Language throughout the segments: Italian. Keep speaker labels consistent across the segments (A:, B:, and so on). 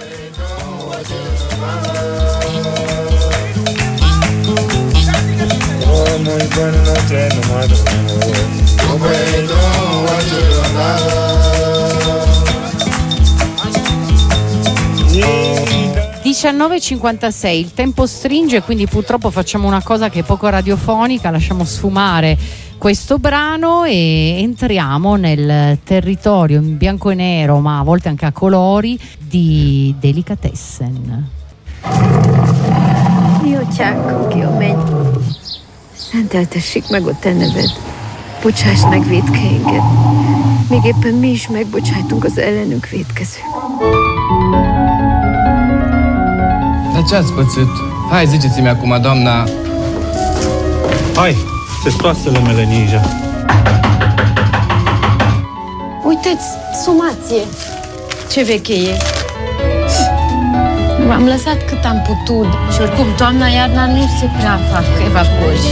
A: (19:56), il tempo stringe, quindi purtroppo facciamo una cosa che è poco radiofonica, lasciamo sfumare questo brano e entriamo nel territorio in bianco e nero, ma a volte anche a colori, di Delicatessen.
B: Jó csák, ki a menny. Szenteltessék meg a te neved. Bocsáss meg vétkeinket. Még éppen mi is megbocsájtunk az ellenünk vétkezők.
C: Dar ce ați pățit? Hai, ziceți-mi acum, doamna...
D: Hai, testoasele mele ninja.
B: Uite-ți, sumație. Ce veche e. M-am lăsat cât am putut și oricum toamna-iarna nu se prea fac evacuări.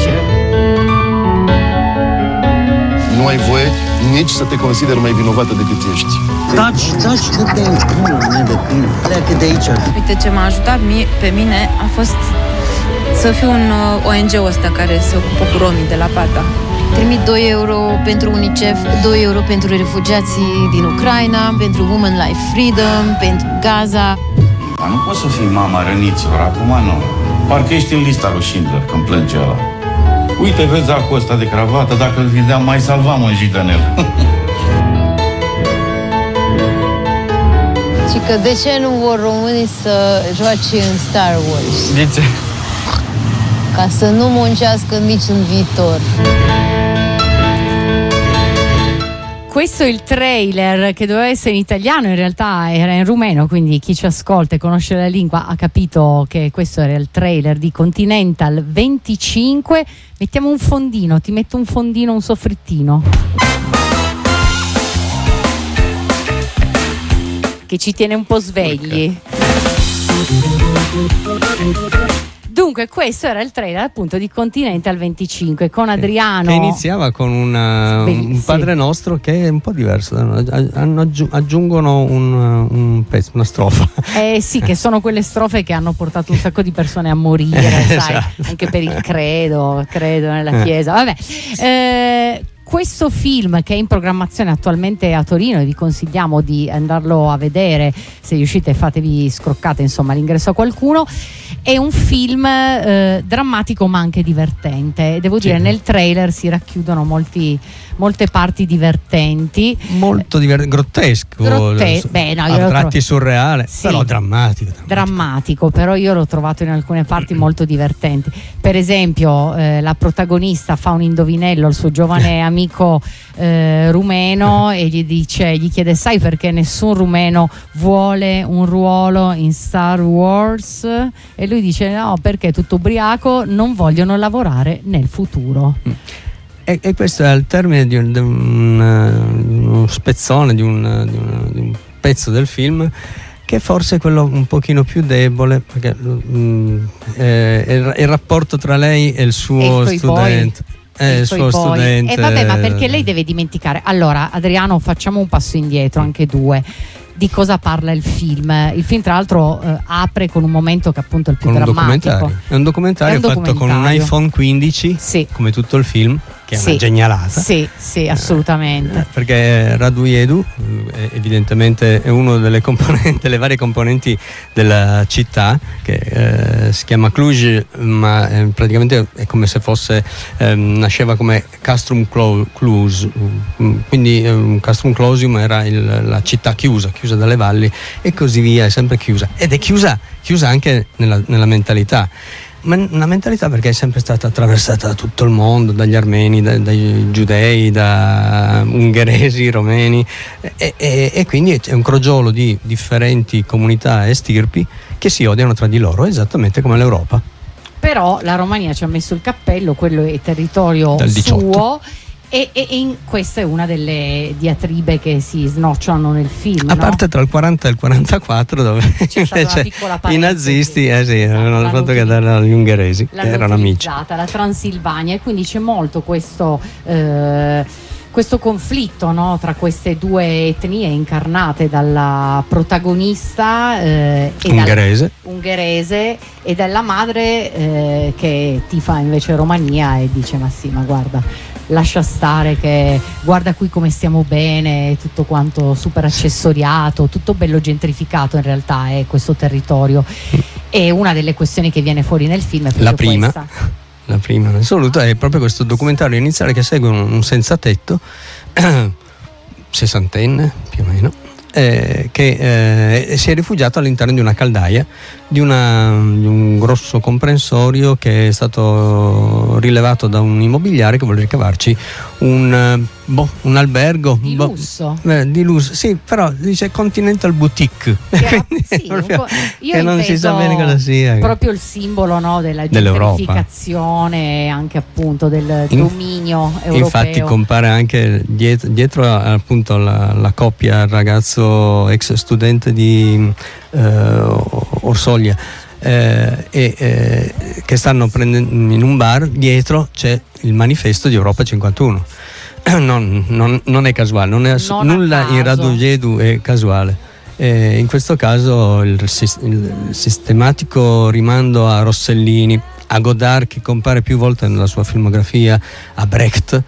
E: Nu ai voie nici să te consideri mai vinovată decât ești.
F: Taci că te pune de când pleacă de aici.
G: Uite, ce m-a ajutat pe mine a fost să fiu un ONG-ul ăsta care se ocupă cu romii de la Pata.
B: Trimit 2 euro pentru UNICEF, 2 euro pentru refugiații din Ucraina, pentru Women Life Freedom, pentru Gaza.
H: Dar nu poți să fii mama răniților, acum nu. Parcă ești în lista lui Schindler când plânge ăla. Uite, vezi acul ăsta de cravată, dacă îl vindeam, mai salvam un jidanel.
B: Și că de ce nu vor românii să joace în Star Wars?
C: De ce?
B: Ca să nu muncească nici în viitor.
A: Questo è il trailer che doveva essere in italiano, in realtà era in rumeno, quindi chi ci ascolta e conosce la lingua ha capito che questo era il trailer di Continental 25. Mettiamo un fondino, ti metto un fondino, un soffrittino che ci tiene un po' svegli. Dunque questo era il trailer appunto di Continental 25 con Adriano,
I: che iniziava con un Padre Nostro che è un po' diverso, aggiungono un pezzo, una strofa.
A: Sì, che sono quelle strofe che hanno portato un sacco di persone a morire, sai, esatto. Anche per il credo nella chiesa, vabbè. Questo film, che è in programmazione attualmente a Torino, e vi consigliamo di andarlo a vedere, se riuscite fatevi scroccate insomma l'ingresso a qualcuno, è un film drammatico ma anche divertente. Devo dire, nel trailer si racchiudono molte parti divertenti, molto
I: grottesco, a tratti surreale, sì, però drammatico, però io l'ho trovato in alcune parti molto divertenti. Per esempio la protagonista fa un indovinello al suo giovane amico rumeno e gli chiede: sai perché nessun rumeno vuole un ruolo in Star Wars? E lui dice: no, perché tutto ubriaco, non vogliono lavorare nel futuro. E questo è al termine di uno spezzone, di un pezzo del film, che forse è quello un pochino più debole, perché il rapporto tra lei e il suo studente. Il suo studente.
A: E vabbè, ma perché lei deve dimenticare? Allora, Adriano, facciamo un passo indietro, anche due. Di cosa parla il film? Il film, tra l'altro, apre con un momento che appunto è il più drammatico.
I: È un documentario fatto con un iPhone 15, sì, come tutto il film, che è una genialata. Sì, assolutamente. Perché Radu Edu evidentemente è uno delle varie componenti della città, che si chiama Cluj, ma praticamente è come se fosse nasceva come Castrum Cluj, quindi Castrum Closium era la città chiusa dalle valli, e così via, è sempre chiusa, ed è chiusa anche nella mentalità. Ma una mentalità perché è sempre stata attraversata da tutto il mondo, dagli armeni, dai giudei, da ungheresi, romeni, e quindi è un crogiolo di differenti comunità e stirpi che si odiano tra di loro, esattamente come l'Europa.
A: Però la Romania ci ha messo il cappello, quello è territorio suo. E questa è una delle diatribe che si snocciolano nel film.
I: A parte tra il 40 e il 44, dove
A: c'è invece
I: i nazisti avevano fatto cadere agli ungheresi, che erano amici.
A: La Transilvania, e quindi c'è molto questo questo conflitto, no, tra queste due etnie incarnate dalla protagonista ungherese e dalla madre che tifa invece Romania e dice ma sì, ma guarda, lascia stare, che guarda qui come stiamo bene, tutto quanto super accessoriato, tutto bello gentrificato in realtà è questo territorio. E una delle questioni che viene fuori nel film è proprio
I: la prima in assoluto è proprio questo documentario iniziale che segue un senza tetto sessantenne più o meno, che si è rifugiato all'interno di una caldaia di un grosso comprensorio che è stato rilevato da un immobiliare che vuole ricavarci un albergo
A: di
I: lusso, sì, però dice Continental Boutique,
A: io
I: non si sa bene cosa sia,
A: proprio il simbolo, no, della gentrificazione e anche appunto del dominio europeo.
I: Infatti compare anche dietro appunto la coppia, il ragazzo ex studente di Orsolia che stanno prendendo in un bar, dietro c'è il manifesto di Europa 51. Non è casuale, nulla in Radu è casuale. In questo caso il sistematico rimando a Rossellini, a Godard, che compare più volte nella sua filmografia, a Brecht,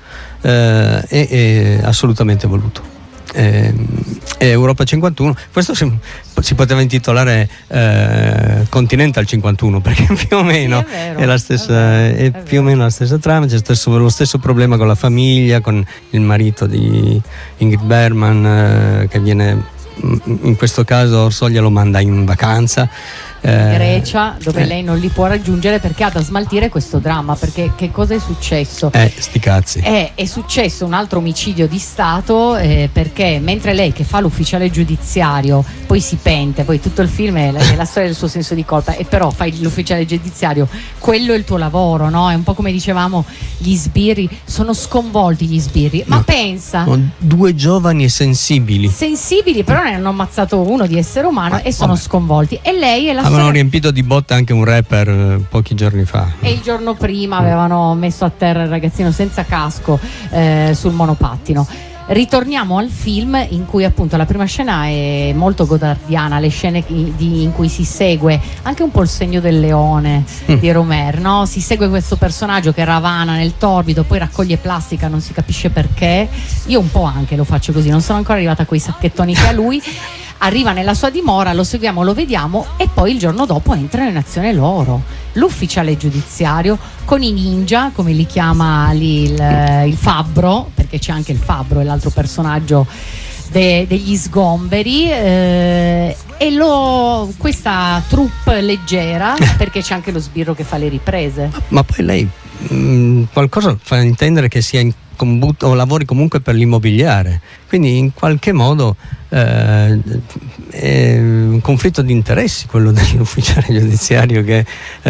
I: è assolutamente voluto. Europa 51, questo si poteva intitolare Continental 51, perché più o meno è la stessa, è più o meno la stessa trama. C'è lo stesso problema con la famiglia, con il marito di Ingrid Bergman, che viene, in questo caso Orsolia lo manda in vacanza
A: in Grecia, dove lei non li può raggiungere perché ha da smaltire questo dramma. Perché che cosa è successo?
I: Sti cazzi.
A: È successo un altro omicidio di Stato, perché mentre lei che fa l'ufficiale giudiziario poi si pente, poi tutto il film è la storia del suo senso di colpa, e però fai l'ufficiale giudiziario, quello è il tuo lavoro, no? È un po' come dicevamo, gli sbirri sono sconvolti, ma pensa,
I: due giovani e sensibili,
A: però ne hanno ammazzato uno di essere umano e sono sconvolti, e lei è la
I: avevano riempito di botte anche un rapper pochi giorni fa,
A: e il giorno prima avevano messo a terra il ragazzino senza casco sul monopattino. Ritorniamo al film, in cui appunto la prima scena è molto godardiana, le scene in cui si segue anche un po' il segno del leone di Romer, no? Si segue questo personaggio che ravana nel torbido, poi raccoglie plastica, non si capisce perché. Io un po' anche lo faccio così, non sono ancora arrivata a quei sacchettoni che ha lui. Arriva nella sua dimora, lo seguiamo, lo vediamo, e poi il giorno dopo entrano in azione loro, l'ufficiale giudiziario con i ninja, come li chiama lì il fabbro, perché c'è anche il fabbro, è l'altro personaggio degli sgomberi, e questa troupe leggera, perché c'è anche lo sbirro che fa le riprese.
I: Ma poi lei qualcosa fa intendere che sia o lavori comunque per l'immobiliare, quindi in qualche modo è un conflitto di interessi quello dell'ufficiale giudiziario che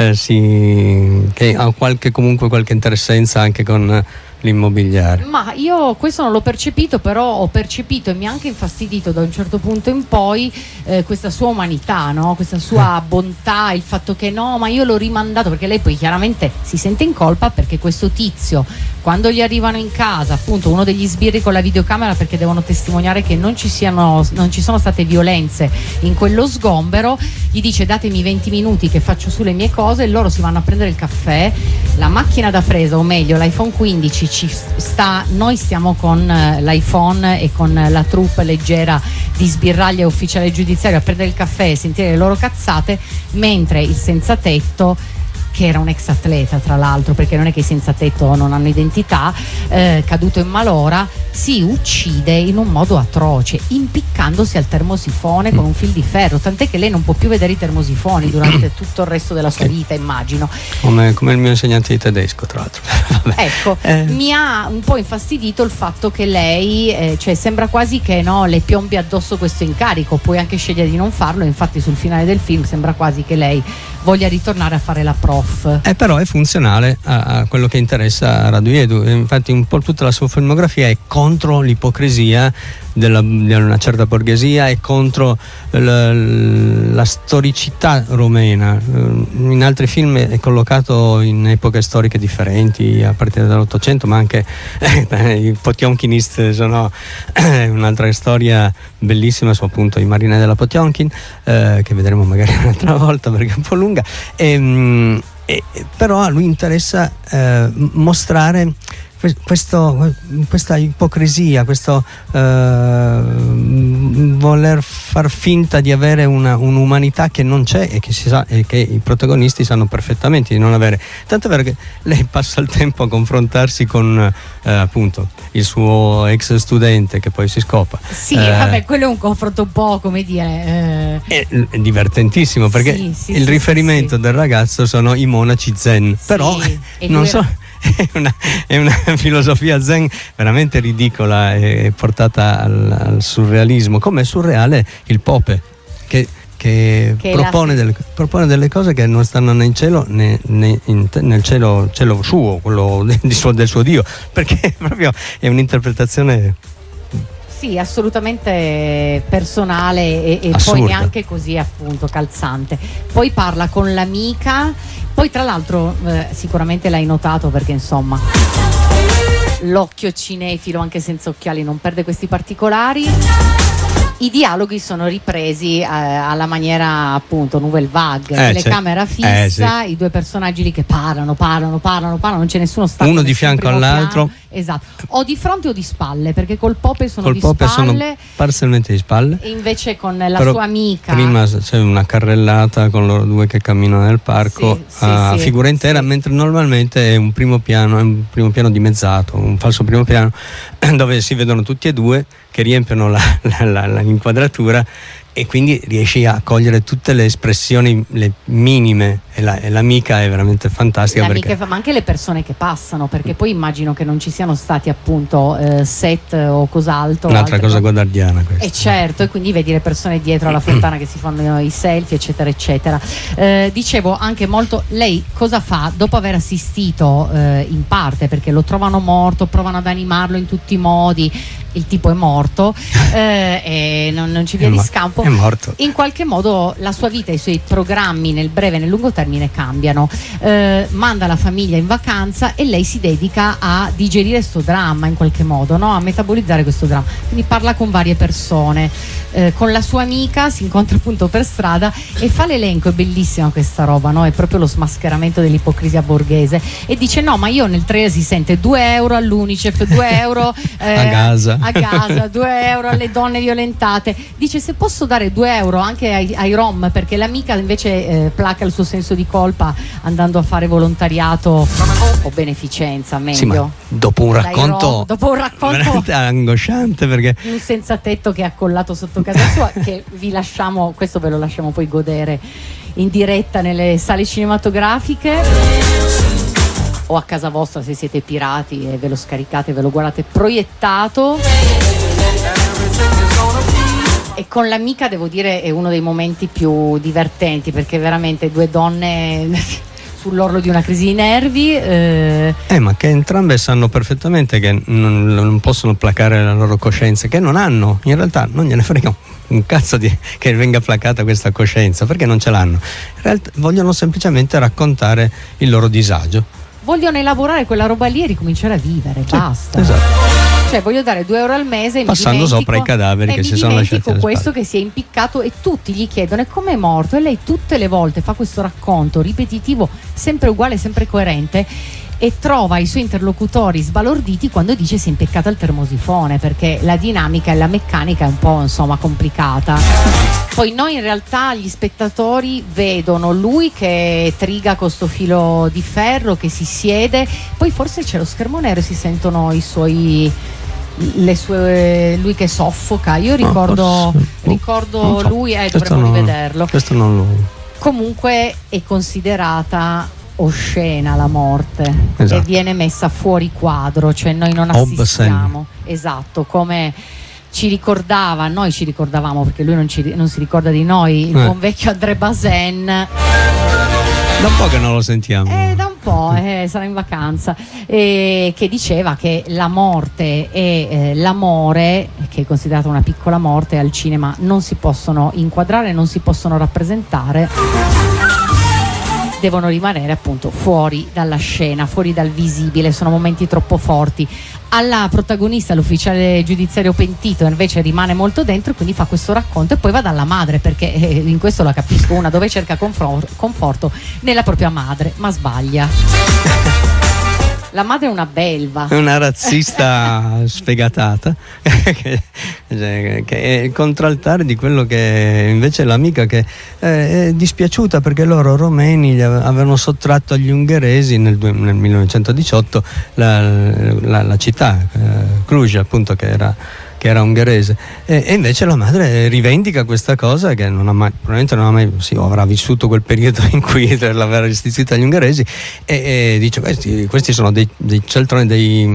I: ha qualche interessenza anche con l'immobiliare.
A: Ma io questo non l'ho percepito, però ho percepito e mi ha anche infastidito da un certo punto in poi questa sua umanità, no? Questa sua bontà, il fatto che no, ma io l'ho rimandato, perché lei poi chiaramente si sente in colpa perché questo tizio, quando gli arrivano in casa, appunto uno degli sbirri con la videocamera, perché devono testimoniare che non ci sono state violenze in quello sgombero, gli dice datemi 20 minuti che faccio su le mie cose, e loro si vanno a prendere il caffè, la macchina da presa, o meglio l'iPhone 15 noi stiamo con l'iPhone e con la troupe leggera di sbirraglia ufficiale giudiziario a prendere il caffè e sentire le loro cazzate, mentre il senza tetto, che era un ex atleta tra l'altro, perché non è che i senza tetto non hanno identità, caduto in malora, si uccide in un modo atroce, impiccandosi al termosifone con un fil di ferro, tant'è che lei non può più vedere i termosifoni durante tutto il resto della sua vita, immagino.
I: Come il mio insegnante di tedesco, tra l'altro.
A: Ecco, mi ha un po' infastidito il fatto che lei, cioè sembra quasi che le piombi addosso questo incarico, puoi anche scegliere di non farlo, infatti sul finale del film sembra quasi che lei voglia ritornare a fare la prof off.
I: Però è funzionale a quello che interessa a Raduiedu. Infatti un po' tutta la sua filmografia è contro l'ipocrisia di una certa borghesia e contro la storicità romena. In altri film è collocato in epoche storiche differenti, a partire dall'Ottocento, ma anche i Potionkinist sono un'altra storia bellissima su appunto i marinai della Potionkin, che vedremo magari un'altra volta perché è un po' lunga. Però a lui interessa mostrare questa ipocrisia, questo voler far finta di avere un'umanità che non c'è e che si sa, e che i protagonisti sanno perfettamente di non avere. Tanto è vero che lei passa il tempo a confrontarsi con appunto il suo ex studente che poi si scopa.
A: Sì, vabbè, quello è un confronto un po', come dire,
I: è divertentissimo perché il riferimento del ragazzo sono i monaci zen, però non so. È una filosofia zen veramente ridicola e portata al surrealismo, come è surreale il Pope che propone delle cose che non stanno né in cielo né nel cielo suo, quello del suo Dio, perché proprio è un'interpretazione
A: assolutamente personale e poi neanche così appunto calzante. Poi parla con l'amica, poi tra l'altro sicuramente l'hai notato perché insomma l'occhio cinefilo anche senza occhiali non perde questi particolari. I dialoghi sono ripresi alla maniera appunto Nouvelle Vague, telecamera fissa, i due personaggi lì che parlano, non c'è nessuno stato
I: uno di fianco all'altro.
A: Esatto, o di fronte o di spalle, perché col Pope sono
I: parzialmente di spalle,
A: e invece con la sua amica
I: prima c'è una carrellata con loro due che camminano nel parco a figura intera, mentre normalmente è un primo piano dimezzato, un falso primo piano dove si vedono tutti e due che riempiono l'inquadratura, e quindi riesci a cogliere tutte le espressioni, le minime, e l'amica è veramente fantastica.
A: Ma anche le persone che passano, perché poi immagino che non ci siano stati appunto set o cos'altro.
I: Un'altra cosa godardiana questa.
A: Certo, e quindi vedi le persone dietro alla fontana che si fanno i selfie, eccetera eccetera. Dicevo anche molto, lei cosa fa dopo aver assistito in parte, perché lo trovano morto, provano ad animarlo in tutti i modi, il tipo è morto e non ci via di scampo,
I: è morto.
A: In qualche modo la sua vita e i suoi programmi nel breve e nel lungo termine cambiano, manda la famiglia in vacanza e lei si dedica a digerire questo dramma in qualche modo, no? A metabolizzare questo dramma, quindi parla con varie persone, con la sua amica si incontra appunto per strada e fa l'elenco. È bellissima questa roba, no? È proprio lo smascheramento dell'ipocrisia borghese, e dice no, ma io nel trailer si sente 2 euro all'Unicef, 2 euro
I: a Gaza,
A: 2 euro alle donne violentate. Dice se posso dare 2 euro anche ai Rom, perché l'amica invece placa il suo senso di colpa andando a fare volontariato o beneficenza, meglio.
I: Sì, ma dopo un racconto veramente angosciante, perché
A: di un senza tetto che è accollato sotto casa sua, che vi lasciamo, questo ve lo lasciamo poi godere in diretta nelle sale cinematografiche o a casa vostra se siete pirati e ve lo scaricate, ve lo guardate proiettato. E con l'amica devo dire è uno dei momenti più divertenti, perché veramente due donne sull'orlo di una crisi di nervi,
I: ma che entrambe sanno perfettamente che non possono placare la loro coscienza, che non hanno, in realtà non gliene frega un cazzo che venga placata questa coscienza, perché non ce l'hanno. In realtà vogliono semplicemente raccontare il loro disagio,
A: vogliono elaborare quella roba lì e ricominciare a vivere, basta.
I: Esatto.
A: Cioè voglio dare 2 euro al mese e
I: passando sopra i cadaveri che si sono lasciati alle
A: questo
I: spalle.
A: Che si è impiccato, e tutti gli chiedono come è morto, e lei tutte le volte fa questo racconto ripetitivo, sempre uguale, sempre coerente, e trova i suoi interlocutori sbalorditi quando dice si è impeccata il termosifone, perché la dinamica e la meccanica è un po' insomma complicata. Poi noi in realtà gli spettatori vedono lui che triga con sto filo di ferro, che si siede, poi forse c'è lo schermo nero e si sentono lui che soffoca. Io ricordo so. Lui dovremmo rivederlo.
I: Questo non lo...
A: Comunque è considerata oscena la morte,
I: esatto,
A: e viene messa fuori quadro, cioè noi non assistiamo. Esatto, come noi ci ricordavamo, perché lui non si ricorda di noi, il buon vecchio André Bazin,
I: Da un po' che non lo sentiamo.
A: Da un po', sarà in vacanza, che diceva che la morte e l'amore, che è considerata una piccola morte, al cinema non si possono inquadrare, non si possono rappresentare, devono rimanere appunto fuori dalla scena, fuori dal visibile, sono momenti troppo forti. Alla protagonista, l'ufficiale giudiziario pentito, invece rimane molto dentro, quindi fa questo racconto e poi va dalla madre, perché in questo la capisco, una dove cerca conforto nella propria madre, ma sbaglia. La madre è una belva,
I: è una razzista sfegatata che è il contraltare di quello che invece è l'amica, che è dispiaciuta perché loro romeni gli avevano sottratto agli ungheresi nel 1918 la città, Cluj, appunto, che era ungherese, e invece la madre rivendica questa cosa, che probabilmente non ha mai, avrà vissuto quel periodo in cui l'aveva restituita agli ungheresi, e dice questi sono dei cialtroni, dei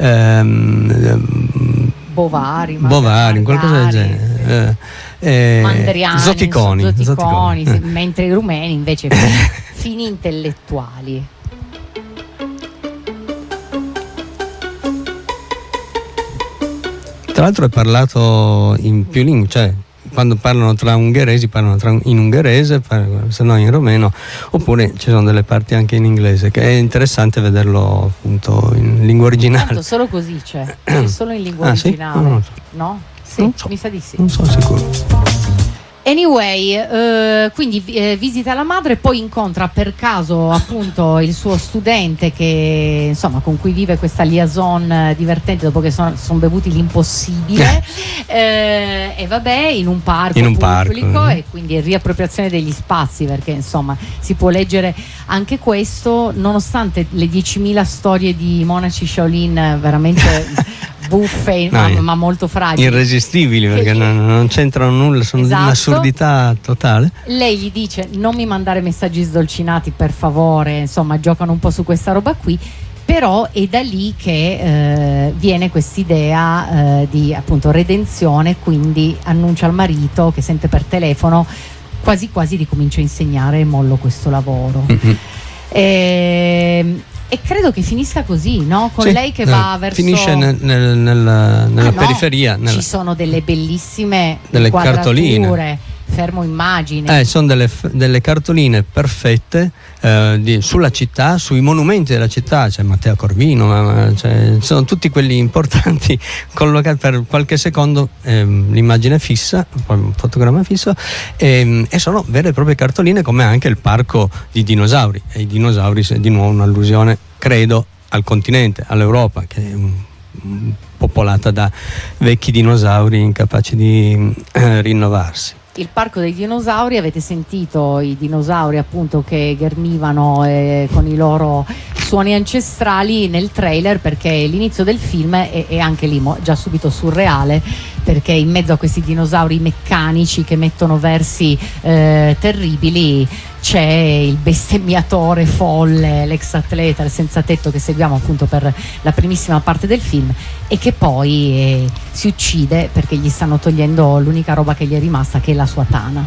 A: bovari,
I: qualcosa del genere,
A: mandriani,
I: zoticoni.
A: Sì, mentre i rumeni invece fini intellettuali.
I: Tra l'altro è parlato in più lingue, cioè quando parlano tra ungheresi parlano in ungherese, se no in romeno, oppure ci sono delle parti anche in inglese, che è interessante vederlo appunto in lingua originale.
A: Tanto solo così c'è solo in lingua originale,
I: sì?
A: No? Sì, so. Mi sa di sì.
I: Non sono sicuro.
A: Anyway, quindi visita la madre, poi incontra per caso appunto il suo studente, che insomma con cui vive questa liaison divertente dopo che sono bevuti l'impossibile, e vabbè, in un parco pubblico, e quindi è riappropriazione degli spazi, perché insomma si può leggere anche questo, nonostante le 10.000 storie di monaci Shaolin veramente buffe, ma molto fragili,
I: irresistibili, perché non c'entrano nulla, sono di un'assurdità totale.
A: Lei gli dice: non mi mandare messaggi sdolcinati, per favore, insomma giocano un po' su questa roba qui. Però è da lì che viene quest'idea di appunto redenzione, quindi annuncia al marito, che sente per telefono, quasi quasi ricomincio a insegnare e mollo questo lavoro. E credo che finisca così, no? Con lei che va verso...
I: Finisce nella periferia.
A: Ci sono delle bellissime
I: delle cartoline.
A: Fermo immagine.
I: Sono delle cartoline perfette sulla città, sui monumenti della città. C'è Matteo Corvino, sono tutti quelli importanti collocati per qualche secondo, l'immagine fissa, un fotogramma fisso, e sono vere e proprie cartoline, come anche il parco di dinosauri. E i dinosauri, di nuovo un'allusione, credo, al continente, all'Europa, che è popolata da vecchi dinosauri incapaci di rinnovarsi.
A: Il parco dei dinosauri, avete sentito i dinosauri appunto che ghermivano con i loro suoni ancestrali nel trailer, perché l'inizio del film è anche lì già subito surreale, perché in mezzo a questi dinosauri meccanici che mettono versi terribili c'è il bestemmiatore folle, l'ex atleta, il senza tetto che seguiamo appunto per la primissima parte del film, e che poi si uccide perché gli stanno togliendo l'unica roba che gli è rimasta, che è la sua tana.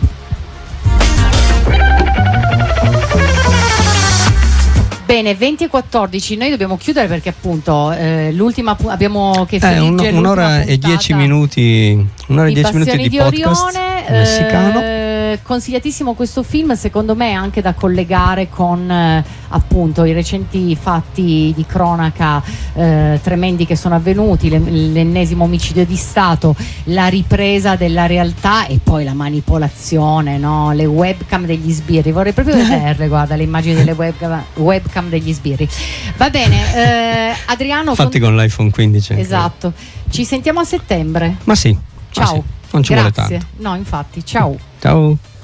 A: Bene, 20:14, noi dobbiamo chiudere perché appunto l'ultima abbiamo che Felice,
I: un'ora e 10 minuti, un'ora e 10 minuti di podcast messicano.
A: Consigliatissimo questo film, secondo me anche da collegare con appunto i recenti fatti di cronaca tremendi che sono avvenuti, l'ennesimo omicidio di Stato, la ripresa della realtà e poi la manipolazione, no? Le webcam degli sbirri, vorrei proprio vederle, guarda, le immagini delle webcam degli sbirri. Va bene, Adriano,
I: fatti con l'iPhone 15.
A: Esatto, ci sentiamo a settembre.
I: Ma sì.
A: Ciao.
I: Ma sì. Non ci vuole tanto.
A: No, infatti, ciao.
I: Ciao.